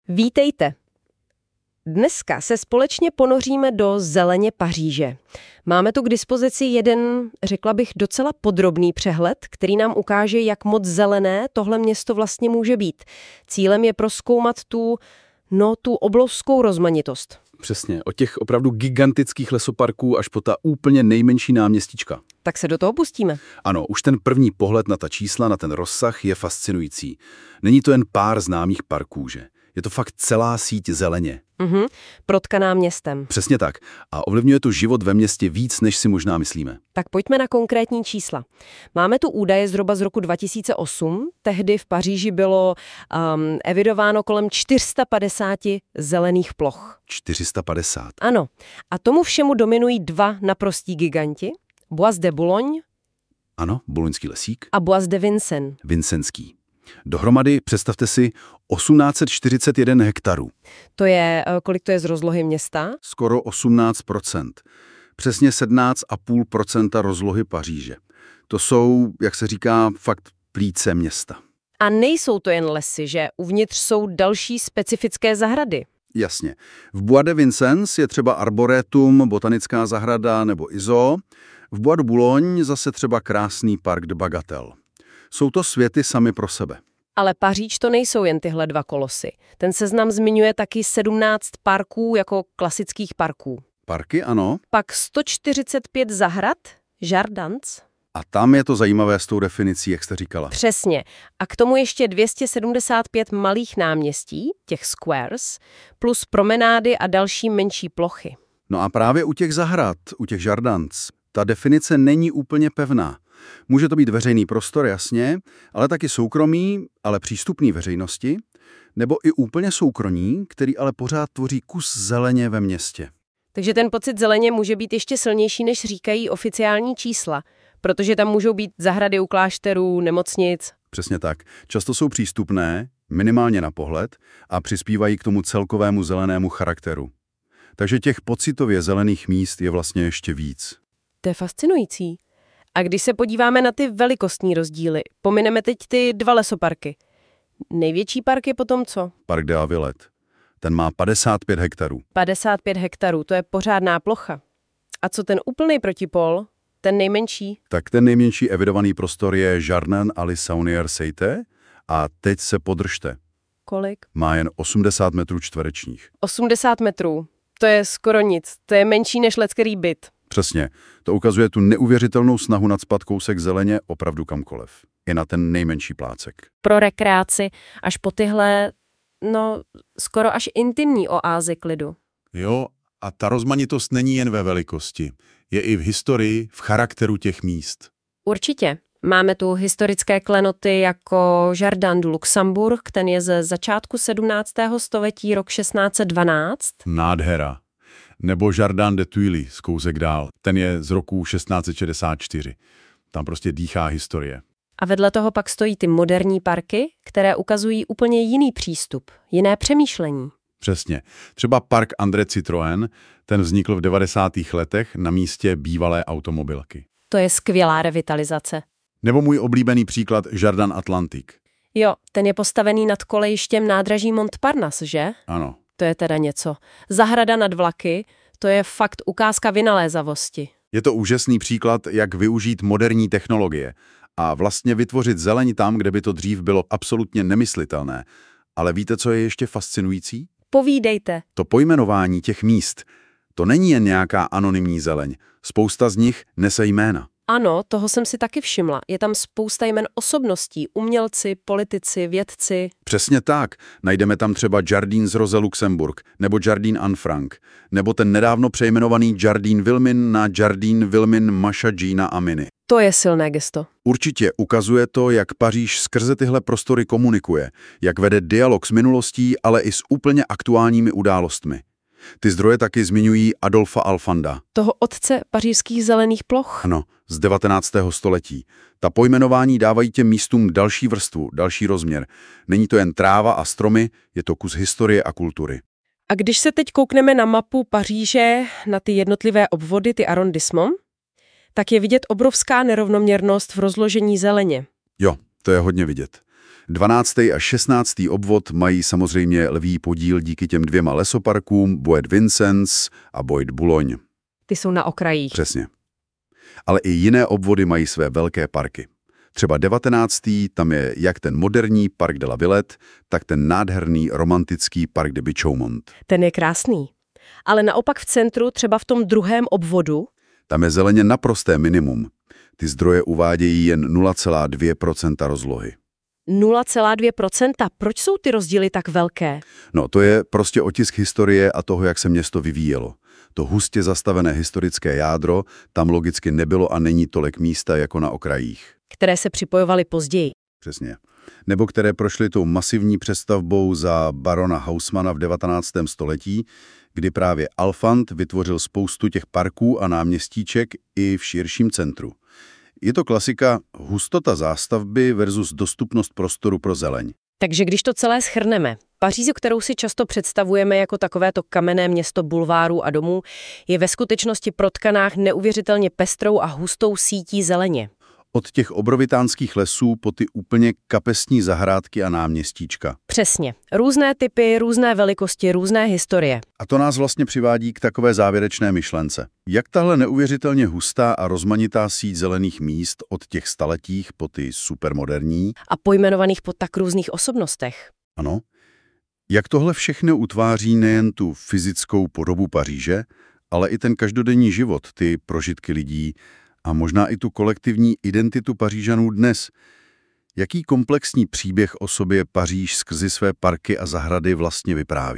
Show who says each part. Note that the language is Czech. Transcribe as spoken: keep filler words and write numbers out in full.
Speaker 1: Vítejte. Dneska se společně ponoříme do zeleně Paříže. Máme tu k dispozici jeden, řekla bych, docela podrobný přehled, který nám ukáže, jak moc zelené tohle město vlastně může být. Cílem je prozkoumat tu, no, tu obrovskou rozmanitost.
Speaker 2: Přesně, od těch opravdu gigantických lesoparků až po ta úplně nejmenší náměstíčka.
Speaker 1: Tak se do toho pustíme.
Speaker 2: Ano, už ten první pohled na ta čísla, na ten rozsah je fascinující. Není to jen pár známých parků, že? Je to fakt celá síť zeleně.
Speaker 1: Mhm, protkaná městem.
Speaker 2: Přesně tak. A ovlivňuje to život ve městě víc, než si možná myslíme.
Speaker 1: Tak pojďme na konkrétní čísla. Máme tu údaje zhruba z roku dva tisíce osm. Tehdy v Paříži bylo um, evidováno kolem čtyři sta padesát zelených ploch.
Speaker 2: čtyři sta padesát.
Speaker 1: Ano. A tomu všemu dominují dva naprostí giganti. Bois de Boulogne.
Speaker 2: Ano, Bouloňský lesík.
Speaker 1: A Bois de Vincennes.
Speaker 2: Vincenský. Dohromady, představte si, osmnáct set čtyřicet jedna hektarů.
Speaker 1: To je, kolik to je z rozlohy města?
Speaker 2: Skoro osmnáct procent. Přesně sedmnáct celá pět procenta rozlohy Paříže. To jsou, jak se říká, fakt plíce města.
Speaker 1: A nejsou to jen lesy, že uvnitř jsou další specifické zahrady.
Speaker 2: Jasně. V Bois de Vincennes je třeba arboretum, botanická zahrada nebo i zoo. V Bois de Boulogne zase třeba krásný park de Bagatelle. Jsou to světy sami pro sebe.
Speaker 1: Ale Paříž to nejsou jen tyhle dva kolosy. Ten seznam zmiňuje taky sedmnáct parků jako klasických parků.
Speaker 2: Parky, ano.
Speaker 1: Pak sto čtyřicet pět zahrad, jardins.
Speaker 2: A tam je to zajímavé s tou definicí, jak jste říkala.
Speaker 1: Přesně. A k tomu ještě dvě stě sedmdesát pět malých náměstí, těch squares, plus promenády a další menší plochy.
Speaker 2: No a právě u těch zahrad, u těch jardins, ta definice není úplně pevná. Může to být veřejný prostor, jasně, ale taky soukromý, ale přístupný veřejnosti, nebo i úplně soukromý, který ale pořád tvoří kus zeleně ve městě.
Speaker 1: Takže ten pocit zeleně může být ještě silnější, než říkají oficiální čísla, protože tam můžou být zahrady u klášterů, nemocnic.
Speaker 2: Přesně tak. Často jsou přístupné, minimálně na pohled, a přispívají k tomu celkovému zelenému charakteru. Takže těch pocitově zelených míst je vlastně ještě víc.
Speaker 1: To je fascinující. A když se podíváme na ty velikostní rozdíly, pomineme teď ty dva lesoparky. Největší park je potom co?
Speaker 2: Park de la Villette. Ten má padesát pět hektarů.
Speaker 1: padesát pět hektarů, to je pořádná plocha. A co ten úplný protipol, ten nejmenší?
Speaker 2: Tak ten nejmenší evidovaný prostor je Jardin à la Saunière-Seité a teď se podržte.
Speaker 1: Kolik?
Speaker 2: Má jen osmdesát metrů čtverečních.
Speaker 1: osmdesát metrů. To je skoro nic. To je menší než leckerý byt.
Speaker 2: Přesně. To ukazuje tu neuvěřitelnou snahu nacpat kousek zeleně opravdu kamkoliv. I na ten nejmenší plácek.
Speaker 1: Pro rekreaci až po tyhle, no, skoro až intimní oázy klidu.
Speaker 3: Jo, a ta rozmanitost není jen ve velikosti. Je i v historii, v charakteru těch míst.
Speaker 1: Určitě. Máme tu historické klenoty jako Jardin du Luxembourg, ten je ze začátku sedmnáctého století, rok šestnáct set dvanáct.
Speaker 3: Nádhera. Nebo Jardin de Tuileries, kousek dál. Ten je z roku šestnáct set šedesát čtyři. Tam prostě dýchá historie.
Speaker 1: A vedle toho pak stojí ty moderní parky, které ukazují úplně jiný přístup, jiné přemýšlení.
Speaker 3: Přesně. Třeba park André Citroën, ten vznikl v devadesátých letech na místě bývalé automobilky.
Speaker 1: To je skvělá revitalizace.
Speaker 3: Nebo můj oblíbený příklad Jardin Atlantique.
Speaker 1: Jo, ten je postavený nad kolejištěm nádraží Montparnasse, že?
Speaker 3: Ano.
Speaker 1: To je teda něco. Zahrada nad vlaky, to je fakt ukázka vynalézavosti.
Speaker 2: Je to úžasný příklad, jak využít moderní technologie a vlastně vytvořit zeleň tam, kde by to dřív bylo absolutně nemyslitelné. Ale víte, co je ještě fascinující?
Speaker 1: Povídejte.
Speaker 2: To pojmenování těch míst. To není jen nějaká anonymní zeleň. Spousta z nich nese jména.
Speaker 1: Ano, toho jsem si taky všimla. Je tam spousta jmen osobností, umělci, politici, vědci.
Speaker 2: Přesně tak. Najdeme tam třeba Jardin z Rose Luxembourg, nebo Jardin Anne Frank, nebo ten nedávno přejmenovaný Jardin Vilmin na Jardin Vilmin Masha Gina Amini.
Speaker 1: To je silné gesto.
Speaker 2: Určitě ukazuje to, jak Paříž skrze tyhle prostory komunikuje, jak vede dialog s minulostí, ale i s úplně aktuálními událostmi. Ty zdroje taky zmiňují Adolfa Alfanda.
Speaker 1: Toho otce pařížských zelených ploch.
Speaker 2: Ano, z devatenáctého století. Ta pojmenování dávají těm místům další vrstvu, další rozměr. Není to jen tráva a stromy, je to kus historie a kultury.
Speaker 1: A když se teď koukneme na mapu Paříže, na ty jednotlivé obvody, ty arrondissements, tak je vidět obrovská nerovnoměrnost v rozložení zeleně.
Speaker 2: Jo, to je hodně vidět. dvanáctý a šestnáctý obvod mají samozřejmě lví podíl díky těm dvěma lesoparkům Bois de Vincennes a Bois de Boulogne.
Speaker 1: Ty jsou na okrajích.
Speaker 2: Přesně. Ale i jiné obvody mají své velké parky. Třeba devatenáctý tam je jak ten moderní Parc de la Villette, tak ten nádherný romantický Parc de Bichaumont.
Speaker 1: Ten je krásný. Ale naopak v centru, třeba v tom druhém obvodu,
Speaker 2: tam je zeleně naprosté minimum. Ty zdroje uvádějí jen nula celá dvě procenta rozlohy.
Speaker 1: nula celá dvě procenta. Proč jsou ty rozdíly tak velké?
Speaker 2: No, to je prostě otisk historie a toho, jak se město vyvíjelo. To hustě zastavené historické jádro, tam logicky nebylo a není tolik místa jako na okrajích.
Speaker 1: Které se připojovaly později.
Speaker 2: Přesně. Nebo které prošly tou masivní přestavbou za barona Haussmana v devatenáctém století, kdy právě Alfand vytvořil spoustu těch parků a náměstíček i v širším centru. Je to klasika hustota zástavby versus dostupnost prostoru pro zeleň.
Speaker 1: Takže když to celé shrneme, Paříž, kterou si často představujeme jako takovéto kamenné město bulvárů a domů, je ve skutečnosti protkanách neuvěřitelně pestrou a hustou sítí zeleně.
Speaker 2: Od těch obrovitánských lesů po ty úplně kapesní zahrádky a náměstíčka.
Speaker 1: Přesně. Různé typy, různé velikosti, různé historie.
Speaker 2: A to nás vlastně přivádí k takové závěrečné myšlence. Jak tahle neuvěřitelně hustá a rozmanitá síť zelených míst od těch staletích po ty supermoderní
Speaker 1: a pojmenovaných po tak různých osobnostech.
Speaker 2: Ano. Jak tohle všechno utváří nejen tu fyzickou podobu Paříže, ale i ten každodenní život, ty prožitky lidí a možná i tu kolektivní identitu Pařížanů dnes. Jaký komplexní příběh o sobě Paříž skrze své parky a zahrady vlastně vypráví?